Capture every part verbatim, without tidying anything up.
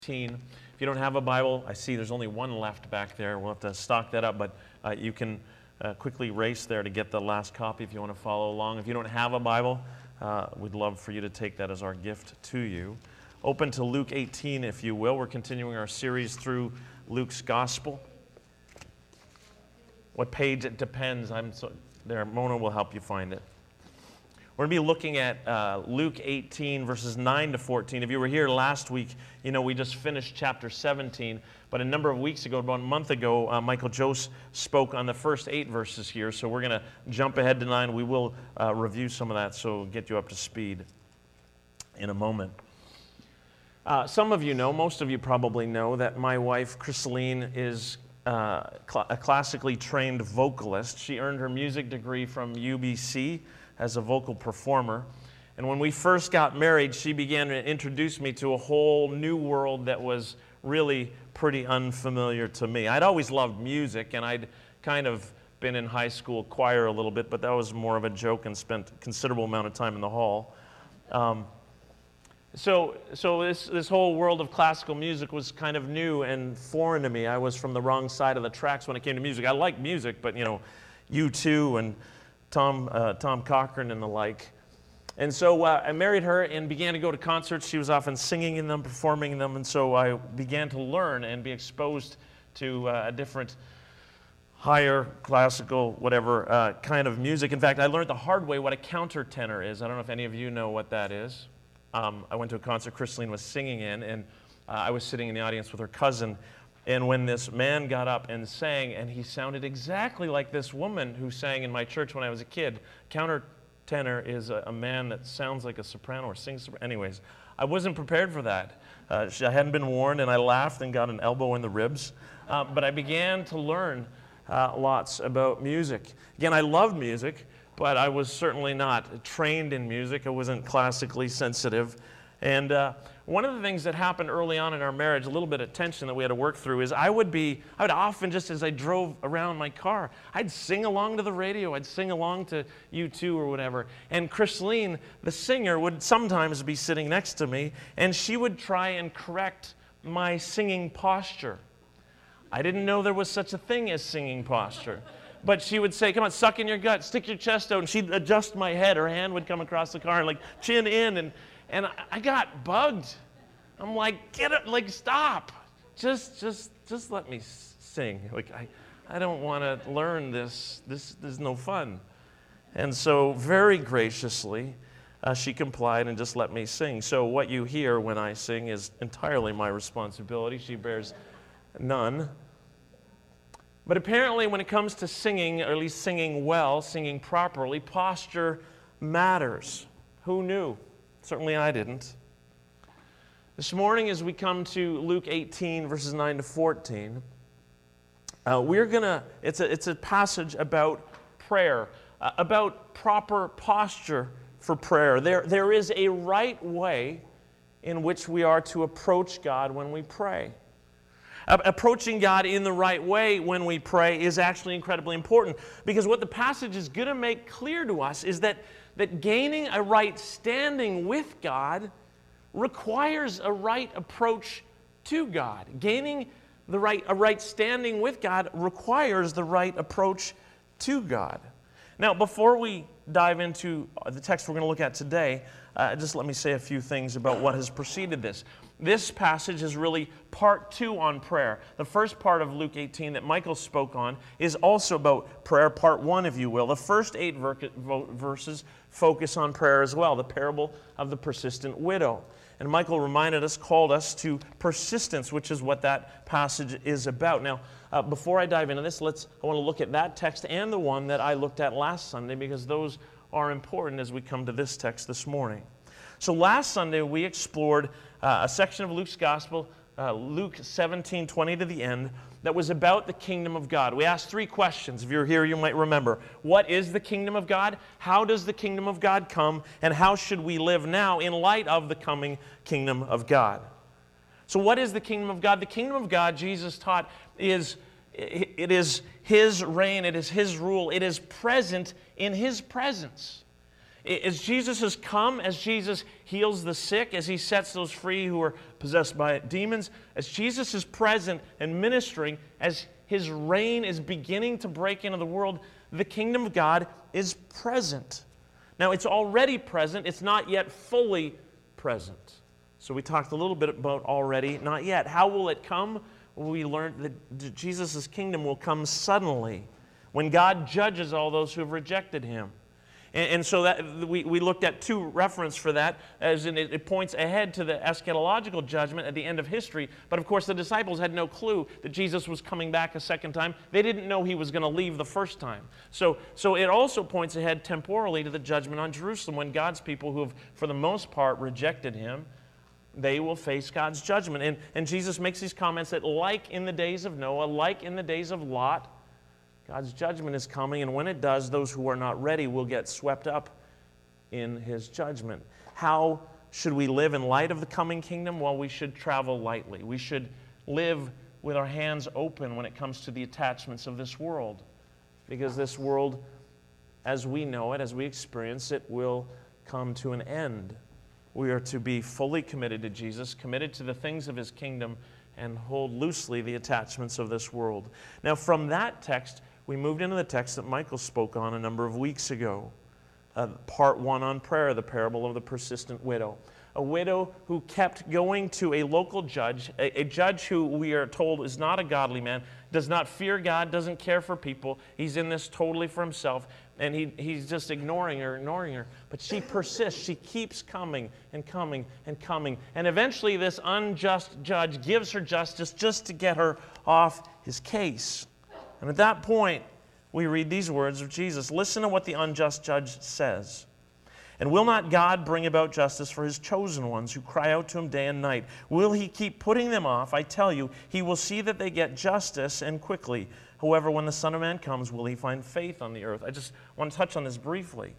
If you don't have a Bible, I see there's only one left back there. We'll have to stock that up, but uh, you can uh, quickly race there to get the last copy if you want to follow along. If you don't have a Bible, uh, we'd love for you to take that as our gift to you. Open to Luke eighteen, if you will. We're continuing our series through Luke's Gospel. What page? It depends. I'm so, there. Mona will help you find it. We're going to be looking at uh, Luke eighteen, verses nine to fourteen. If you were here last week, you know we just finished chapter seventeen. But a number of weeks ago, about a month ago, uh, Michael Jose spoke on the first eight verses here. So we're going to jump ahead to nine. We will uh, review some of that, so get you up to speed in a moment. Uh, some of you know, most of you probably know, that my wife, Chrisaline, is uh, cl- a classically trained vocalist. She earned her music degree from U B C as a vocal performer. And when we first got married, she began to introduce me to a whole new world that was really pretty unfamiliar to me. I'd always loved music, and I'd kind of been in high school choir a little bit, but that was more of a joke and spent a considerable amount of time in the hall. Um, so so this, this whole world of classical music was kind of new and foreign to me. I was from the wrong side of the tracks when it came to music. I like music, but, you know, U two and Tom uh, Tom Cochrane and the like. And so uh, I married her and began to go to concerts. She was often singing in them, performing in them, and so I began to learn and be exposed to uh, a different higher classical, whatever, uh, kind of music. In fact, I learned the hard way what a countertenor is. I don't know if any of you know what that is. Um, I went to a concert Chrisaline was singing in, and uh, I was sitting in the audience with her cousin. And when this man got up and sang, and he sounded exactly like this woman who sang in my church when I was a kid. Countertenor is a, a man that sounds like a soprano or sings. Anyways, I wasn't prepared for that. Uh, I hadn't been warned, and I laughed and got an elbow in the ribs. Uh, but I began to learn uh, lots about music. Again, I love music, but I was certainly not trained in music. I wasn't classically sensitive. And uh, one of the things that happened early on in our marriage, a little bit of tension that we had to work through, is I would be, I would often, just as I drove around my car, I'd sing along to the radio, I'd sing along to U two or whatever. And Chrisaline, the singer, would sometimes be sitting next to me, and she would try and correct my singing posture. I didn't know there was such a thing as singing posture. But she would say, come on, suck in your gut, stick your chest out, and she'd adjust my head. Her hand would come across the car and like chin in, and And I got bugged. I'm like, get it, like, stop. Just, just, just let me sing. Like, I, I don't want to learn this. This, this is no fun. And so, very graciously, uh, she complied and just let me sing. So what you hear when I sing is entirely my responsibility. She bears none. But apparently, when it comes to singing, or at least singing well, singing properly, posture matters. Who knew? Certainly I didn't. This morning, as we come to Luke eighteen, verses nine to fourteen, uh, we're going to, it's a, it's a passage about prayer, uh, about proper posture for prayer. There, there is a right way in which we are to approach God when we pray. Uh, approaching God in the right way when we pray is actually incredibly important, because what the passage is going to make clear to us is that that gaining a right standing with God requires a right approach to God. Gaining the right, a right standing with God requires the right approach to God. Now, before we dive into the text we're going to look at today, uh, just let me say a few things about what has preceded this. This passage is really part two on prayer. The first part of Luke eighteen that Michael spoke on is also about prayer, part one, if you will. The first eight ver- verses focus on prayer as well, the parable of the persistent widow. And Michael reminded us, called us to persistence, which is what that passage is about. Now, uh, before I dive into this, let's. I want to look at that text and the one that I looked at last Sunday, because those are important as we come to this text this morning. So last Sunday, we explored uh, a section of Luke's Gospel, uh, Luke seventeen twenty to the end, that was about the kingdom of God. We asked three questions. If you're here, you might remember. What is the kingdom of God? How does the kingdom of God come? And how should we live now in light of the coming kingdom of God? So what is the kingdom of God? The kingdom of God, Jesus taught, is it is His reign, it is His rule, it is present in His presence. As Jesus has come, as Jesus heals the sick, as he sets those free who are possessed by demons, as Jesus is present and ministering, as his reign is beginning to break into the world, the kingdom of God is present. Now, it's already present. It's not yet fully present. So we talked a little bit about already, not yet. How will it come? We learned that Jesus' kingdom will come suddenly when God judges all those who have rejected him. And, and so that we, we looked at two references for that, as in it, it points ahead to the eschatological judgment at the end of history. But of course, the disciples had no clue that Jesus was coming back a second time. They didn't know he was going to leave the first time. So, so it also points ahead temporally to the judgment on Jerusalem when God's people who have, for the most part, rejected him, they will face God's judgment. And, and Jesus makes these comments that like in the days of Noah, like in the days of Lot, God's judgment is coming, and when it does, those who are not ready will get swept up in his judgment. How should we live in light of the coming kingdom? Well, we should travel lightly. We should live with our hands open when it comes to the attachments of this world, because this world, as we know it, as we experience it, will come to an end. We are to be fully committed to Jesus, committed to the things of his kingdom, and hold loosely the attachments of this world. Now, from that text, we moved into the text that Michael spoke on a number of weeks ago. Uh, part one on prayer, the parable of the persistent widow. A widow who kept going to a local judge, a, a judge who we are told is not a godly man, does not fear God, doesn't care for people. He's in this totally for himself, and he, he's just ignoring her, ignoring her. But she persists. She keeps coming and coming and coming. And eventually this unjust judge gives her justice just to get her off his case. And at that point, we read these words of Jesus. Listen to what the unjust judge says. And will not God bring about justice for his chosen ones who cry out to him day and night? Will he keep putting them off? I tell you, he will see that they get justice and quickly. However, when the Son of Man comes, will he find faith on the earth? I just want to touch on this briefly.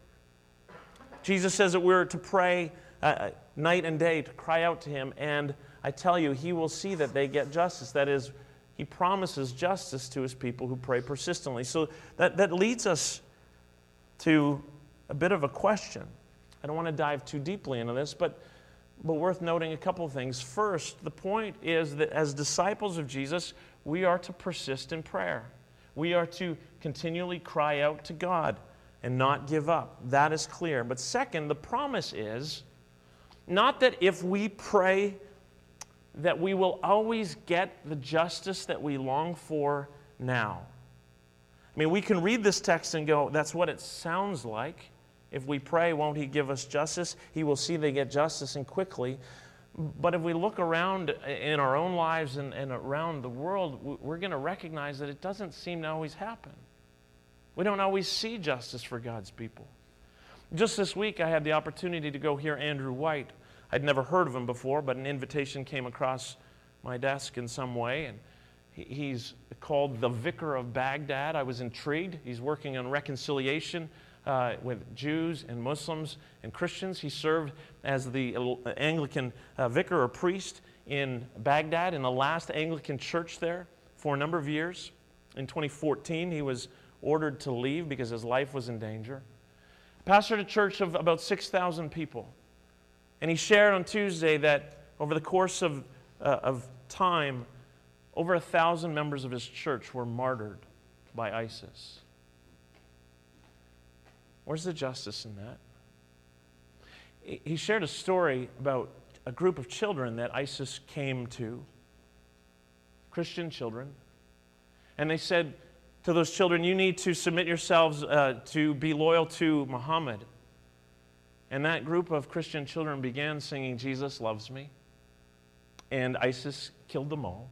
Jesus says that we're to pray uh, night and day, to cry out to him. And I tell you, he will see that they get justice. That is, he promises justice to his people who pray persistently. So that, that leads us to a bit of a question. I don't want to dive too deeply into this, but, but worth noting a couple of things. First, the point is that as disciples of Jesus, we are to persist in prayer. We are to continually cry out to God and not give up. That is clear. But second, the promise is not that if we pray that we will always get the justice that we long for now. I mean, we can read this text and go, that's what it sounds like. If we pray, won't he give us justice? He will see they get justice and quickly. But if we look around in our own lives and, and around the world, we're going to recognize that it doesn't seem to always happen. We don't always see justice for God's people. Just this week, I had the opportunity to go hear Andrew White. I'd never heard of him before, but an invitation came across my desk in some way, and he's called the Vicar of Baghdad. I was intrigued. He's working on reconciliation uh, with Jews and Muslims and Christians. He served as the Anglican uh, vicar or priest in Baghdad, in the last Anglican church there, for a number of years. In twenty fourteen, he was ordered to leave because his life was in danger. Pastored a church of about six thousand people. And he shared on Tuesday that over the course of, uh, of time, over a thousand members of his church were martyred by ISIS. Where's the justice in that? He shared a story about a group of children that ISIS came to, Christian children, and they said to those children, you need to submit yourselves uh, to be loyal to Muhammad. And that group of Christian children began singing, Jesus loves me. And ISIS killed them all.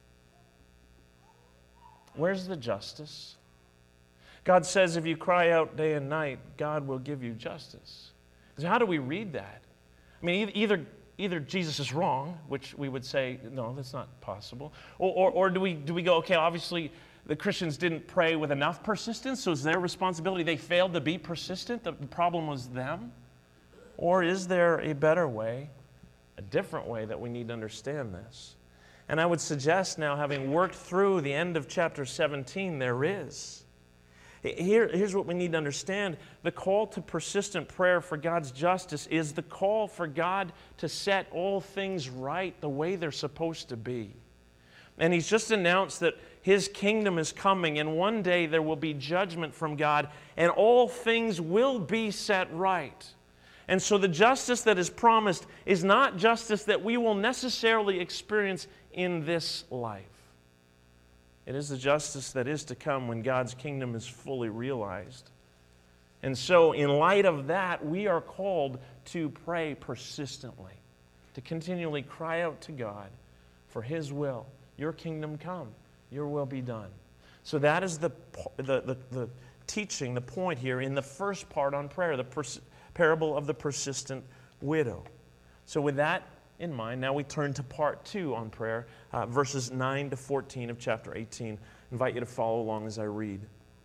Where's the justice? God says if you cry out day and night, God will give you justice. So how do we read that? I mean, either, either Jesus is wrong, which we would say, no, that's not possible. Or, or, or do we, do we go, okay, obviously the Christians didn't pray with enough persistence, so it's their responsibility. They failed to be persistent. The problem was them. Or is there a better way, a different way that we need to understand this? And I would suggest now, having worked through the end of chapter seventeen, there is. Here, here's what we need to understand. The call to persistent prayer for God's justice is the call for God to set all things right the way they're supposed to be. And he's just announced that his kingdom is coming, and one day there will be judgment from God, and all things will be set right. And so the justice that is promised is not justice that we will necessarily experience in this life. It is the justice that is to come when God's kingdom is fully realized. And so in light of that, we are called to pray persistently, to continually cry out to God for His will. Your kingdom come, your will be done. So that is the, the, the, the teaching, the point here in the first part on prayer, the pers- parable of the persistent widow. So with that in mind, now we turn to part two on prayer, uh, verses nine to fourteen of chapter eighteen. I invite you to follow along as I read.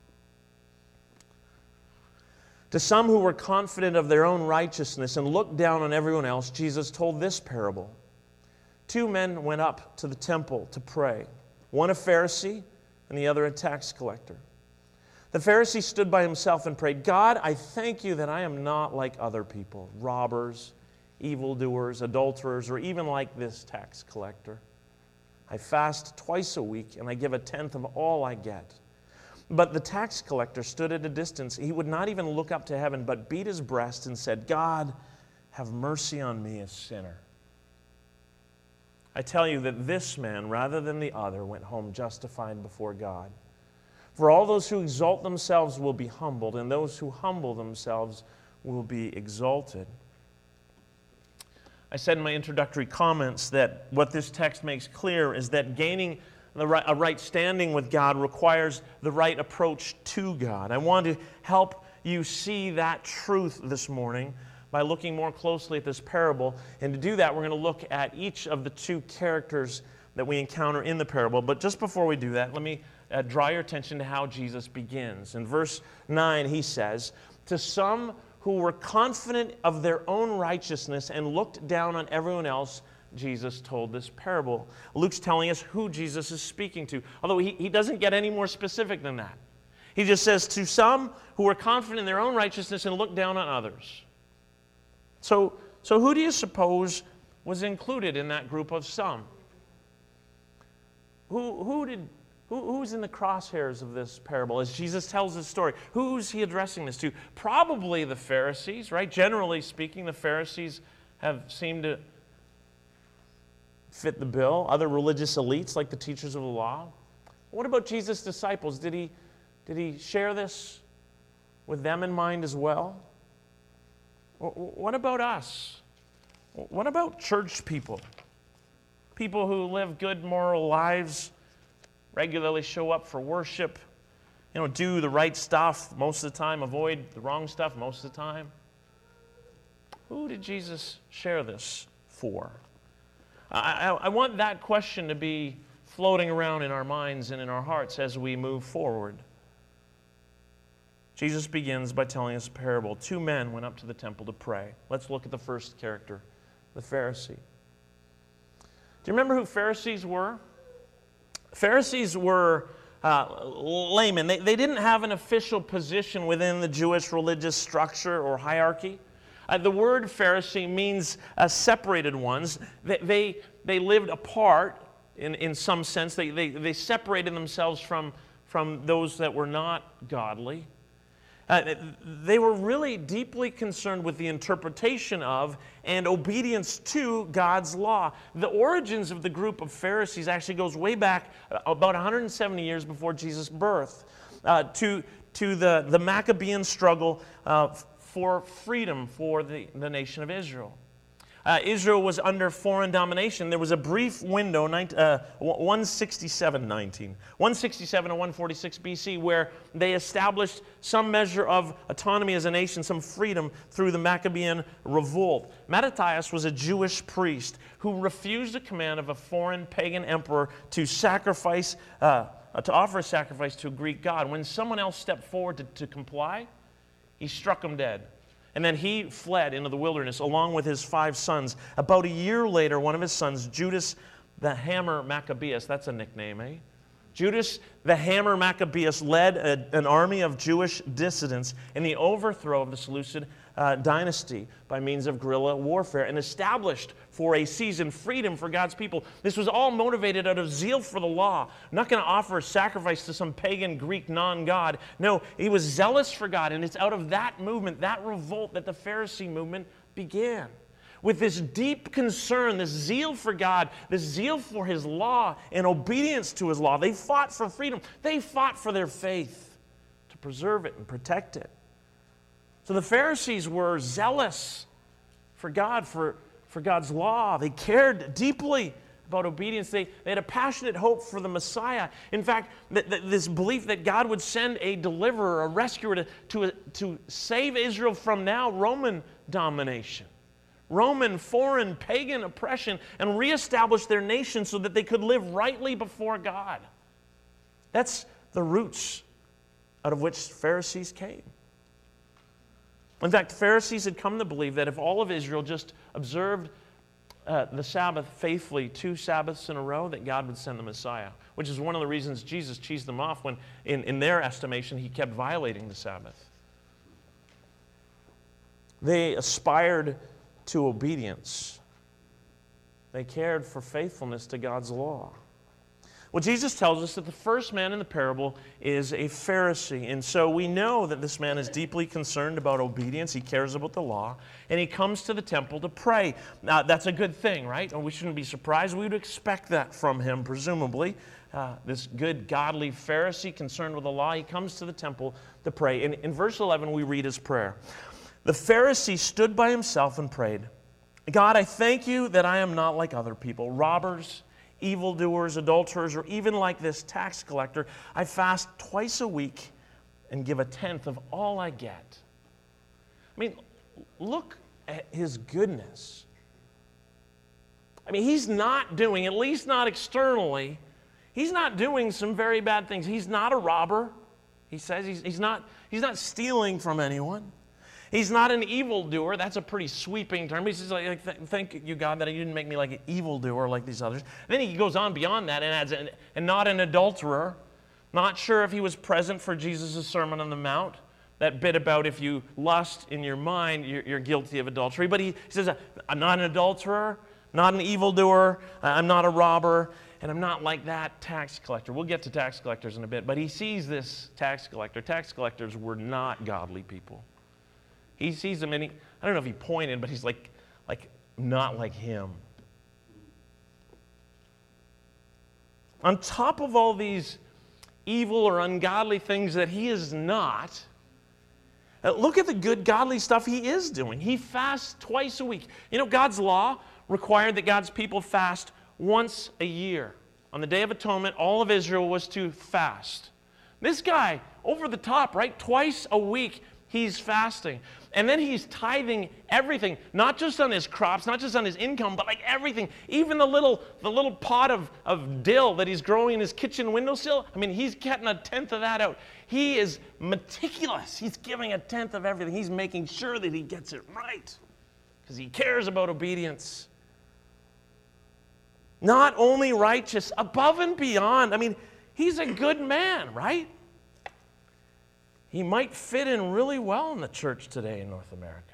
To some who were confident of their own righteousness and looked down on everyone else, Jesus told this parable. Two men went up to the temple to pray, one a Pharisee and the other a tax collector. The Pharisee stood by himself and prayed, God, I thank you that I am not like other people, robbers, evildoers, adulterers, or even like this tax collector. I fast twice a week, and I give a tenth of all I get. But the tax collector stood at a distance. He would not even look up to heaven, but beat his breast and said, God, have mercy on me, a sinner. I tell you that this man, rather than the other, went home justified before God. For all those who exalt themselves will be humbled, and those who humble themselves will be exalted. I said in my introductory comments that what this text makes clear is that gaining the right, a right standing with God requires the right approach to God. I want to help you see that truth this morning by looking more closely at this parable. And to do that, we're going to look at each of the two characters that we encounter in the parable. But just before we do that, let me uh, draw your attention to how Jesus begins. In verse nine, he says, to some who were confident of their own righteousness and looked down on everyone else, Jesus told this parable. Luke's telling us who Jesus is speaking to, although he, he doesn't get any more specific than that. He just says, to some who were confident in their own righteousness and looked down on others. So, so who do you suppose was included in that group of some? Who, who did... Who's in the crosshairs of this parable as Jesus tells this story? Who's he addressing this to? Probably the Pharisees, right? Generally speaking, the Pharisees have seemed to fit the bill. Other religious elites, like the teachers of the law. What about Jesus' disciples? Did he, did he share this with them in mind as well? What about us? What about church people? People who live good moral lives, regularly show up for worship, you know, do the right stuff most of the time, avoid the wrong stuff most of the time. Who did Jesus share this for? I, I, I want that question to be floating around in our minds and in our hearts as we move forward. Jesus begins by telling us a parable. Two men went up to the temple to pray. Let's look at the first character, the Pharisee. Do you remember who Pharisees were? Pharisees were uh, laymen. They, they didn't have an official position within the Jewish religious structure or hierarchy. Uh, the word Pharisee means uh, separated ones. They, they, they lived apart in, in some sense. They, they, they separated themselves from, from those that were not godly. Uh, they were really deeply concerned with the interpretation of and obedience to God's law. The origins of the group of Pharisees actually goes way back about one hundred seventy years before Jesus' birth uh, to, to the, the Maccabean struggle uh, for freedom for the, the nation of Israel. Uh, Israel was under foreign domination. There was a brief window, uh, one sixty-seven nineteen, one sixty-seven to one forty-six B C, where they established some measure of autonomy as a nation, some freedom through the Maccabean revolt. Mattathias was a Jewish priest who refused a command of a foreign pagan emperor to sacrifice, uh, to offer a sacrifice to a Greek god. When someone else stepped forward to, to comply, he struck him dead. And then he fled into the wilderness along with his five sons. About a year later, one of his sons, Judas the Hammer Maccabeus, that's a nickname, eh? Judas the Hammer Maccabeus led a, an army of Jewish dissidents in the overthrow of the Seleucid uh, dynasty by means of guerrilla warfare and established for a season freedom for God's people. This was all motivated out of zeal for the law. I'm not going to offer a sacrifice to some pagan Greek non-God. No, he was zealous for God, and it's out of that movement, that revolt, that the Pharisee movement began. With this deep concern, this zeal for God, this zeal for His law and obedience to His law. They fought for freedom. They fought for their faith to preserve it and protect it. So the Pharisees were zealous for God, for, for God's law. They cared deeply about obedience. They, they had a passionate hope for the Messiah. In fact, th- th- this belief that God would send a deliverer, a rescuer to, to, to save Israel from now Roman domination. Roman, foreign, pagan oppression, and reestablish their nation so that they could live rightly before God. That's the roots out of which Pharisees came. In fact, Pharisees had come to believe that if all of Israel just observed uh, the Sabbath faithfully two Sabbaths in a row, that God would send the Messiah, which is one of the reasons Jesus cheesed them off when, in, in their estimation, He kept violating the Sabbath. They aspired to obedience. They cared for faithfulness to God's law. Well, Jesus tells us that the first man in the parable is a Pharisee. And so we know that this man is deeply concerned about obedience. He cares about the law. And he comes to the temple to pray. Now, that's a good thing, right? And we shouldn't be surprised. We would expect that from him, presumably. Uh, this good, godly Pharisee concerned with the law, he comes to the temple to pray. In, in verse eleven, we read his prayer. The Pharisee stood by himself and prayed, God, I thank you that I am not like other people, robbers, evildoers, adulterers, or even like this tax collector. I fast twice a week and give a tenth of all I get. I mean, look at his goodness. I mean, he's not doing, at least not externally, he's not doing some very bad things. He's not a robber. He says he's, he's, not, he's not stealing from anyone. He's not an evildoer. That's a pretty sweeping term. He says, like, thank you, God, that you didn't make me like an evildoer like these others. And then he goes on beyond that and adds, and not an adulterer. Not sure if he was present for Jesus' Sermon on the Mount. That bit about if you lust in your mind, you're, you're guilty of adultery. But he, he says, I'm not an adulterer, not an evildoer, I'm not a robber, and I'm not like that tax collector. We'll get to tax collectors in a bit. But he sees this tax collector. Tax collectors were not godly people. He sees them and he, I don't know if he pointed, but he's like, like not like him. On top of all these evil or ungodly things that he is not, look at the good, godly stuff he is doing. He fasts twice a week. You know, God's law required that God's people fast once a year. On the Day of Atonement, all of Israel was to fast. This guy, over the top, right? Twice a week, he's fasting. And then he's tithing everything, not just on his crops, not just on his income, but like everything. Even the little, the little pot of, of dill that he's growing in his kitchen windowsill, I mean, he's getting a tenth of that out. He is meticulous. He's giving a tenth of everything. He's making sure that he gets it right because he cares about obedience. Not only righteous, above and beyond. I mean, he's a good man, right? He might fit in really well in the church today in North America.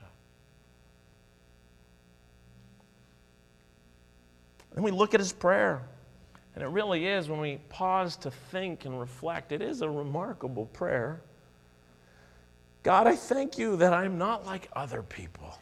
And we look at his prayer, and it really is, when we pause to think and reflect, it is a remarkable prayer. God, I thank you that I'm not like other people.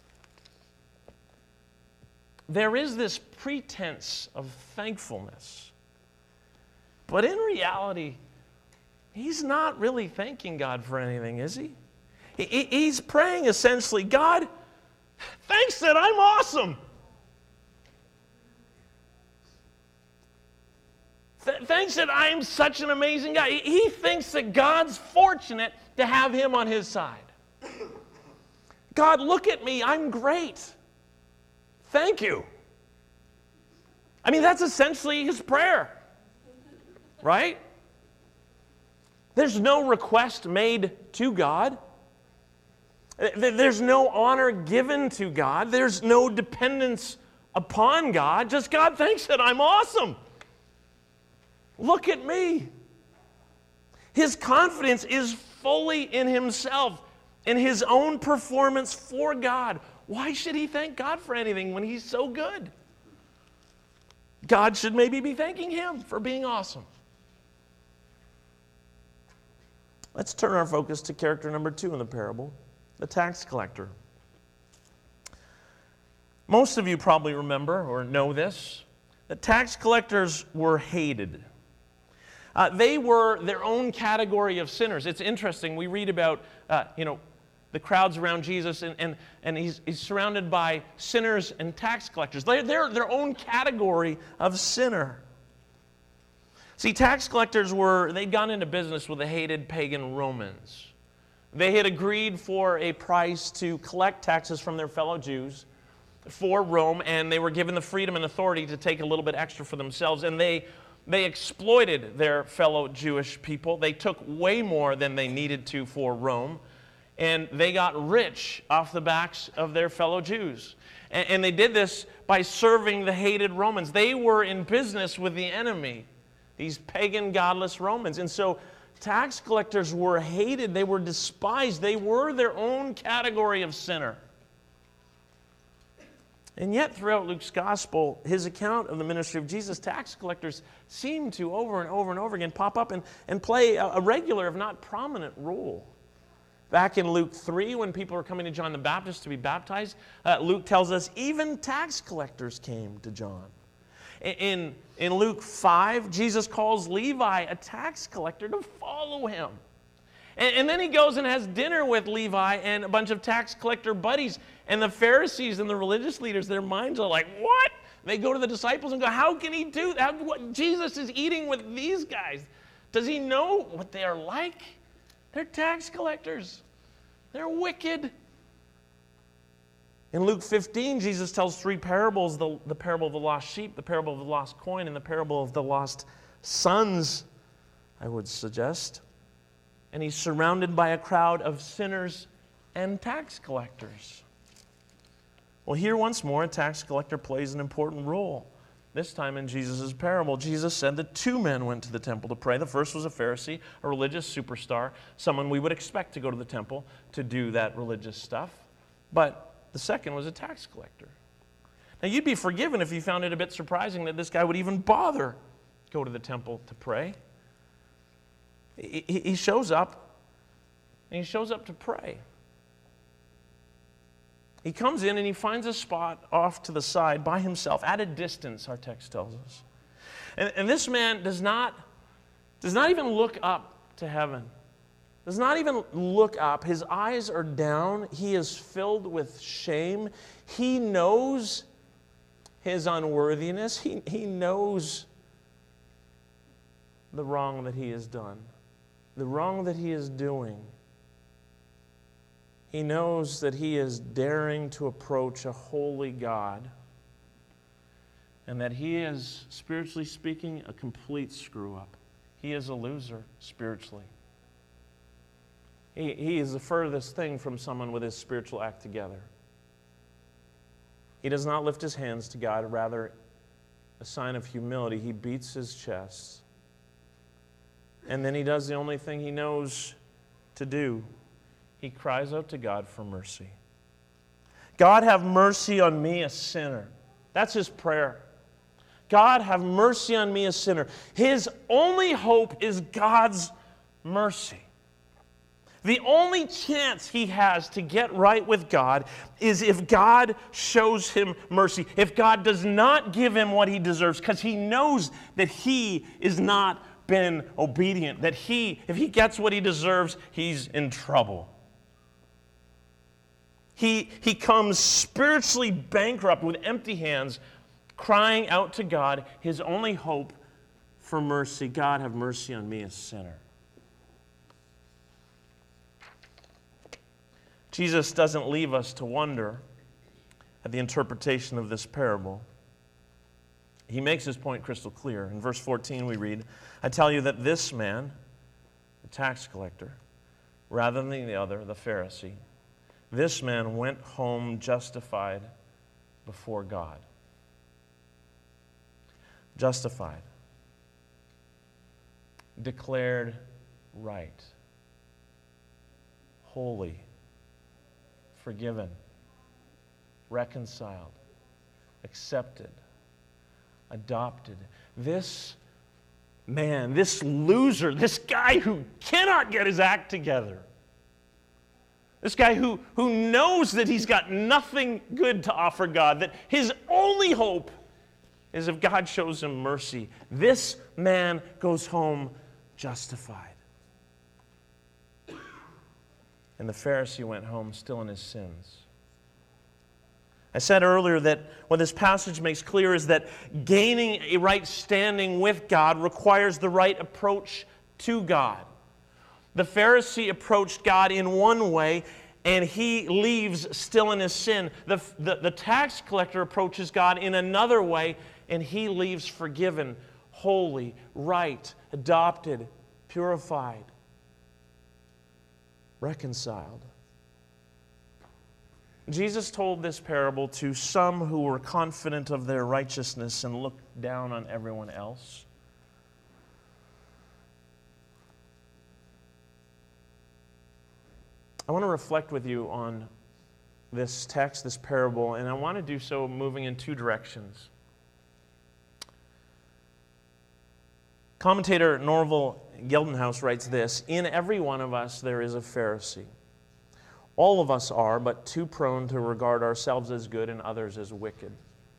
There is this pretense of thankfulness, but in reality, he's not really thanking God for anything, is he? he? He's praying essentially, God, thanks that I'm awesome. Th- thanks that I'm such an amazing guy. He, he thinks that God's fortunate to have him on his side. God, look at me. I'm great. Thank you. I mean, that's essentially his prayer, right? There's no request made to God. There's no honor given to God. There's no dependence upon God. Just, God, thanks that I'm awesome. Look at me. His confidence is fully in himself, in his own performance for God. Why should he thank God for anything when he's so good? God should maybe be thanking him for being awesome. Let's turn our focus to character number two in the parable, the tax collector. Most of you probably remember or know this. The tax collectors were hated. Uh, they were their own category of sinners. It's interesting. We read about, uh, you know, the crowds around Jesus, and, and, and he's, he's surrounded by sinners and tax collectors. They're, they're their own category of sinner. See, tax collectors were, they'd gone into business with the hated pagan Romans. They had agreed for a price to collect taxes from their fellow Jews for Rome, and they were given the freedom and authority to take a little bit extra for themselves, and they They exploited their fellow Jewish people. They took way more than they needed to for Rome, and they got rich off the backs of their fellow Jews. And, and they did this by serving the hated Romans. They were in business with the enemy, these pagan, godless Romans. And so tax collectors were hated. They were despised. They were their own category of sinner. And yet, throughout Luke's gospel, his account of the ministry of Jesus, tax collectors seem to over and over and over again pop up and, and play a, a regular, if not prominent, role. Back in Luke three, when people were coming to John the Baptist to be baptized, uh, Luke tells us even tax collectors came to John. In, in Luke five, Jesus calls Levi, a tax collector, to follow him. And, and then he goes and has dinner with Levi and a bunch of tax collector buddies. And the Pharisees and the religious leaders, their minds are like, what? They go to the disciples and go, how can he do that? What, Jesus is eating with these guys. Does he know what they are like? They're tax collectors. They're wicked. In Luke fifteen, Jesus tells three parables, the, the parable of the lost sheep, the parable of the lost coin, and the parable of the lost sons, I would suggest. And he's surrounded by a crowd of sinners and tax collectors. Well, here once more, a tax collector plays an important role. This time in Jesus' parable, Jesus said that two men went to the temple to pray. The first was a Pharisee, a religious superstar, someone we would expect to go to the temple to do that religious stuff. But the second was a tax collector. Now, you'd be forgiven if you found it a bit surprising that this guy would even bother go to the temple to pray. He, he shows up, and he shows up to pray. He comes in and he finds a spot off to the side by himself, at a distance, our text tells us. And, and this man does not, does not even look up to heaven. Does not even look up. His eyes are down. He is filled with shame. He knows his unworthiness. He, he knows the wrong that he has done, the wrong that he is doing. He knows that he is daring to approach a holy God and that he is, spiritually speaking, a complete screw-up. He is a loser spiritually. He, he is the furthest thing from someone with his spiritual act together. He does not lift his hands to God, rather a sign of humility. He beats his chest. And then he does the only thing he knows to do. He cries out to God for mercy. God, have mercy on me, a sinner. That's his prayer. God, have mercy on me, a sinner. His only hope is God's mercy. The only chance he has to get right with God is if God shows him mercy. If God does not give him what he deserves, because he knows that he is not been obedient, that he, if he gets what he deserves, he's in trouble. He, he comes spiritually bankrupt with empty hands, crying out to God, his only hope for mercy. God, have mercy on me, a sinner. Jesus doesn't leave us to wonder at the interpretation of this parable. He makes his point crystal clear. In verse fourteen we read, I tell you that this man, the tax collector, rather than the other, the Pharisee, this man went home justified before God. Justified. declared right, holy, forgiven, reconciled, accepted, adopted. This man, this loser, this guy who cannot get his act together, this guy who, who knows that he's got nothing good to offer God, that his only hope is if God shows him mercy. This man goes home justified. And the Pharisee went home still in his sins. I said earlier that what this passage makes clear is that gaining a right standing with God requires the right approach to God. The Pharisee approached God in one way, and he leaves still in his sin. The, the, the tax collector approaches God in another way, and he leaves forgiven, holy, right, adopted, purified, reconciled. Jesus told this parable to some who were confident of their righteousness and looked down on everyone else. I want to reflect with you on this text, this parable, and I want to do so moving in two directions. Commentator Norval Geldenhaus writes this: "In every one of us there is a Pharisee. All of us are, but too prone to regard ourselves as good and others as wicked."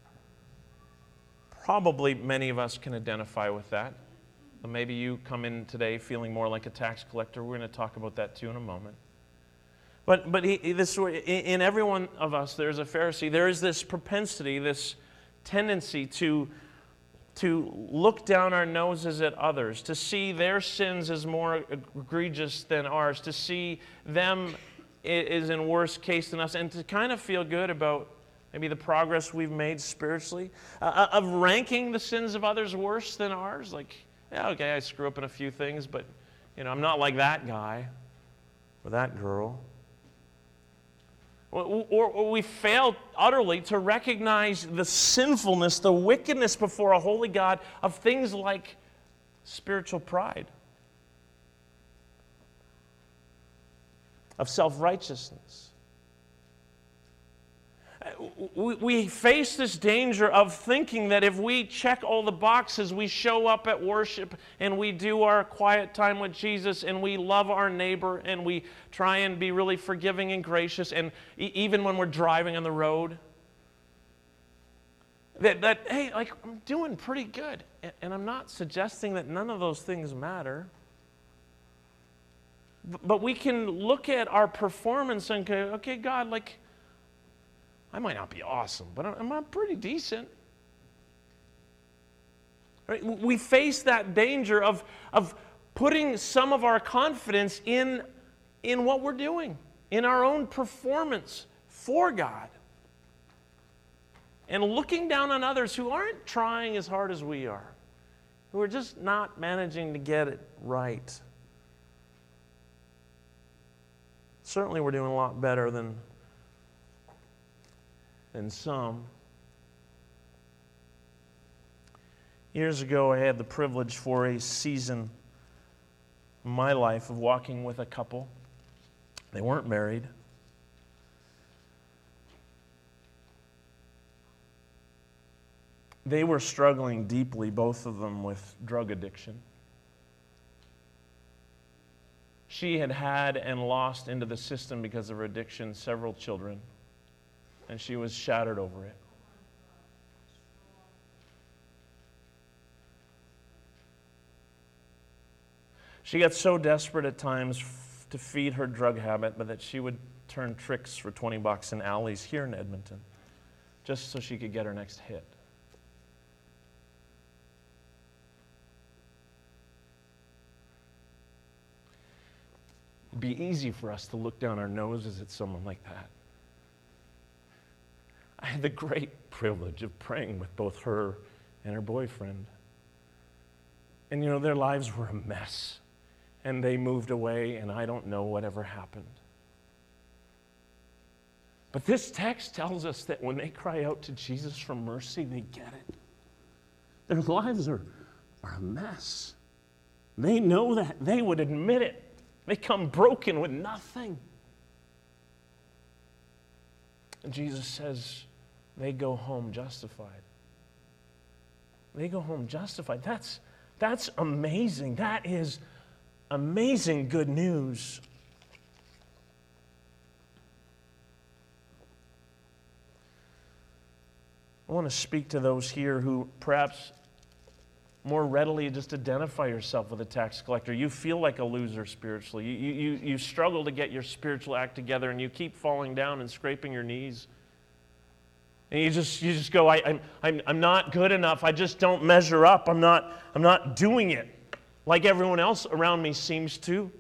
Probably many of us can identify with that. Maybe you come in today feeling more like a tax collector. We're going to talk about that too in a moment. But, but he, this, in every one of us, there's a Pharisee. There is this propensity, this tendency to, to look down our noses at others, to see their sins as more egregious than ours, to see them is in worse case than us, and to kind of feel good about maybe the progress we've made spiritually, uh, of ranking the sins of others worse than ours. Like, yeah, okay, I screw up in a few things, but you know, I'm not like that guy or that girl. Or, or we fail utterly to recognize the sinfulness, the wickedness before a holy God of things like spiritual pride, of self-righteousness. We face this danger of thinking that if we check all the boxes, we show up at worship and we do our quiet time with Jesus and we love our neighbor and we try and be really forgiving and gracious, and even when we're driving on the road, that, that hey, like, I'm doing pretty good. And I'm not suggesting that none of those things matter. But we can look at our performance and go, okay, God, like, I might not be awesome, but I'm, I'm pretty decent. Right? We face that danger of, of putting some of our confidence in, in what we're doing, in our own performance for God, and looking down on others who aren't trying as hard as we are, who are just not managing to get it right. Certainly we're doing a lot better than, than some. Years ago, I had the privilege for a season in my life of walking with a couple. They weren't married. They were struggling deeply, both of them, with drug addiction. She had had and lost into the system because of her addiction several children, and she was shattered over it. She got so desperate at times f- to feed her drug habit, but that she would turn tricks for twenty bucks in alleys here in Edmonton, just so she could get her next hit. It'd be easy for us to look down our noses at someone like that. I had the great privilege of praying with both her and her boyfriend. And you know, their lives were a mess. And they moved away, and I don't know whatever happened. But this text tells us that when they cry out to Jesus for mercy, they get it. Their lives are, are a mess. they know that. They would admit it. They come broken with nothing. And Jesus says they go home justified. They go home justified. That's, that's amazing. That is amazing good news. I want to speak to those here who perhaps more readily just identify yourself with a tax collector. You feel like a loser spiritually. You, you, you struggle to get your spiritual act together, and you keep falling down and scraping your knees. And you just you just go, I, I'm, I'm, I'm not good enough. I just don't measure up. I'm not, I'm not doing it like everyone else around me seems to.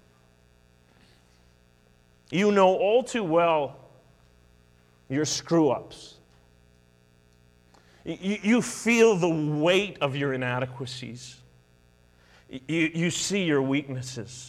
You know all too well your screw-ups. You, you feel the weight of your inadequacies. You, you see your weaknesses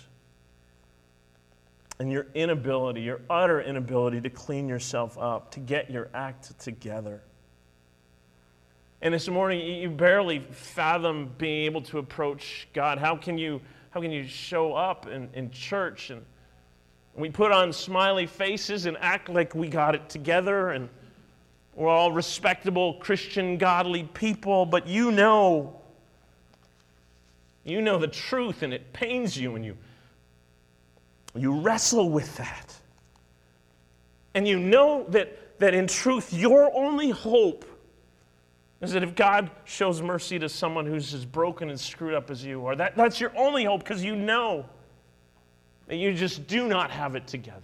and your inability, your utter inability to clean yourself up, to get your act together. And this morning, you barely fathom being able to approach God. How can you, how can you show up in, in church and we put on smiley faces and act like we got it together and we're all respectable, Christian, godly people, but you know, you know the truth, and it pains you, and you, you wrestle with that. And you know that, that in truth, your only hope is that if God shows mercy to someone who's as broken and screwed up as you are, that, that's your only hope, because you know that you just do not have it together.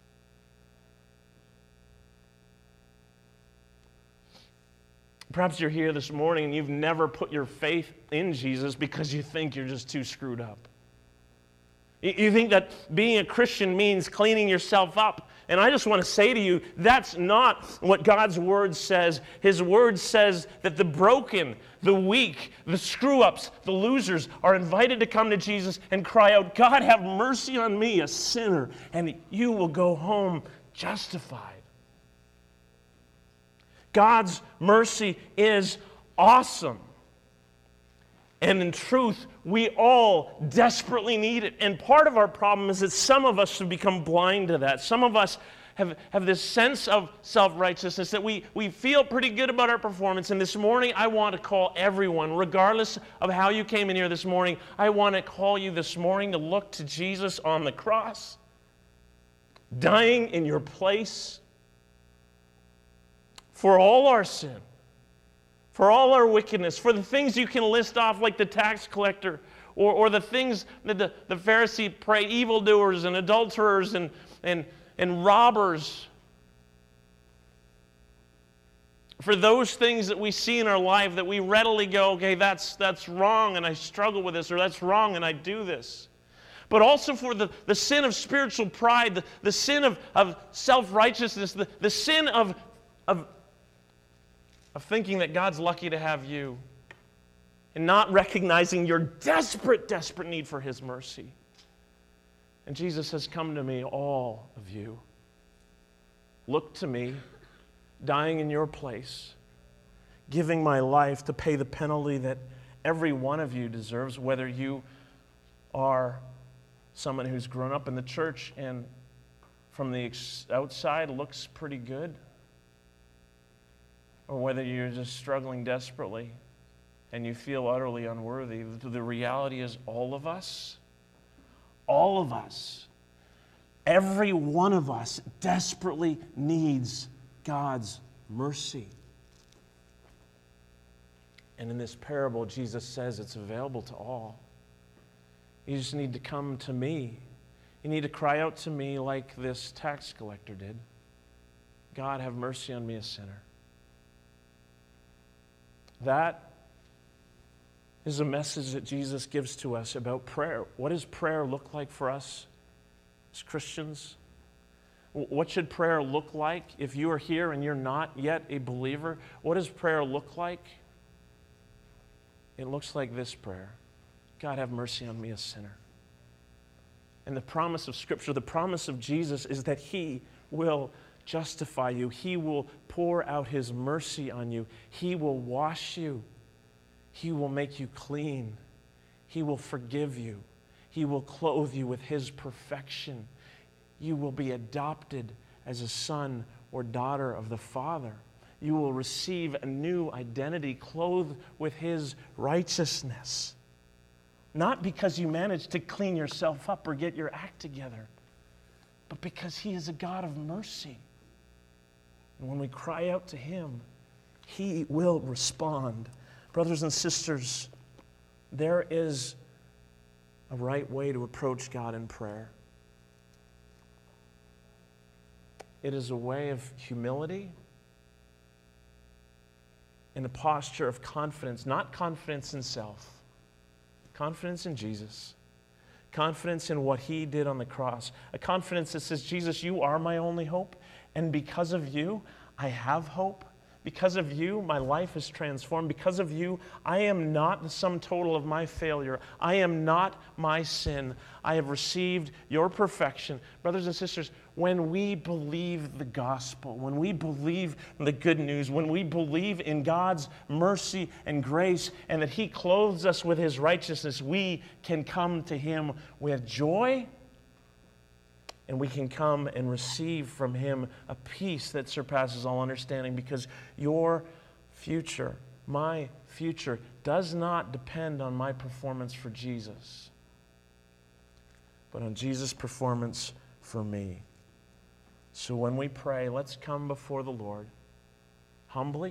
Perhaps you're here this morning and you've never put your faith in Jesus because you think you're just too screwed up. You think that being a Christian means cleaning yourself up. And I just want to say to you, that's not what God's Word says. His Word says that the broken, the weak, the screw-ups, the losers are invited to come to Jesus and cry out, God, have mercy on me, a sinner, and you will go home justified. God's mercy is awesome. And in truth, we all desperately need it. And part of our problem is that some of us have become blind to that. Some of us have, have this sense of self-righteousness that we, we feel pretty good about our performance. And this morning, I want to call everyone, regardless of how you came in here this morning, I want to call you this morning to look to Jesus on the cross, dying in your place, for all our sin, for all our wickedness, for the things you can list off like the tax collector, or, or the things that the, the Pharisee prayed, evildoers and adulterers and, and, and robbers. For those things that we see in our life that we readily go, okay, that's, that's wrong and I struggle with this, or that's wrong and I do this. But also for the, the sin of spiritual pride, the, the sin of, of self-righteousness, the, the sin of, of of thinking that God's lucky to have you and not recognizing your desperate, desperate need for His mercy. And Jesus says, come to me, all of you. Look to me, dying in your place, giving my life to pay the penalty that every one of you deserves, whether you are someone who's grown up in the church and from the outside looks pretty good, or whether you're just struggling desperately and you feel utterly unworthy. The reality is all of us, all of us, every one of us desperately needs God's mercy. And in this parable, Jesus says it's available to all. You just need to come to me. You need to cry out to me like this tax collector did. God, have mercy on me, a sinner. That is a message that Jesus gives to us about prayer. What does prayer look like for us as Christians? What should prayer look like if you are here and you're not yet a believer? What does prayer look like? It looks like this prayer. God, have mercy on me, a sinner. And the promise of Scripture, the promise of Jesus is that He will justify you. He will pour out His mercy on you. He will wash you. He will make you clean. He will forgive you. He will clothe you with His perfection. You will be adopted as a son or daughter of the Father. You will receive a new identity clothed with His righteousness. Not because you managed to clean yourself up or get your act together, but because He is a God of mercy. And when we cry out to Him, He will respond. Brothers and sisters, there is a right way to approach God in prayer. It is a way of humility in a posture of confidence, not confidence in self, confidence in Jesus, confidence in what He did on the cross, a confidence that says, Jesus, you are my only hope, and because of you, I have hope. Because of you, my life is transformed. Because of you, I am not the sum total of my failure. I am not my sin. I have received your perfection. Brothers and sisters, when we believe the gospel, when we believe the good news, when we believe in God's mercy and grace and that He clothes us with His righteousness, we can come to Him with joy. And we can come and receive from Him a peace that surpasses all understanding, because your future, my future, does not depend on my performance for Jesus, but on Jesus' performance for me. So when we pray, let's come before the Lord humbly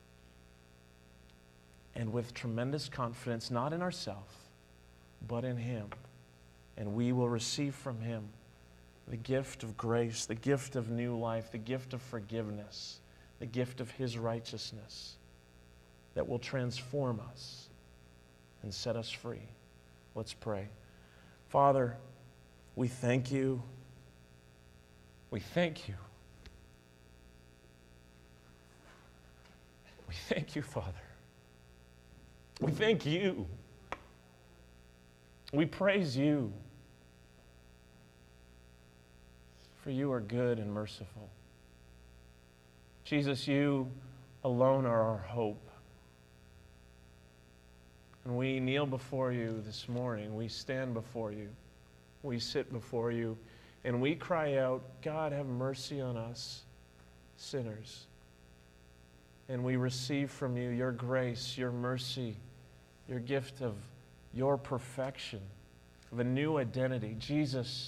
and with tremendous confidence, not in ourselves, but in Him. And we will receive from Him the gift of grace, the gift of new life, the gift of forgiveness, the gift of His righteousness that will transform us and set us free. Let's pray. Father, we thank You. We thank You. We thank You, Father. We thank You. We praise You. For You are good and merciful. Jesus, You alone are our hope. And we kneel before You this morning. We stand before You. We sit before You. And we cry out, God, have mercy on us, sinners. And we receive from You Your grace, Your mercy, Your gift of Your perfection, of a new identity. Jesus,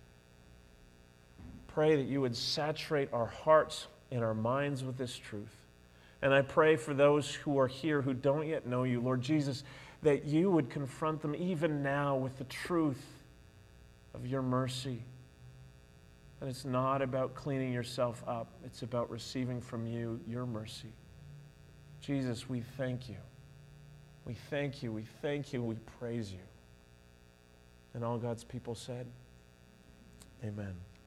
pray that You would saturate our hearts and our minds with this truth. And I pray for those who are here who don't yet know You, Lord Jesus, that You would confront them even now with the truth of Your mercy. That it's not about cleaning yourself up. It's about receiving from You Your mercy. Jesus, we thank You. We thank You. We thank You. We praise You. And all God's people said, amen.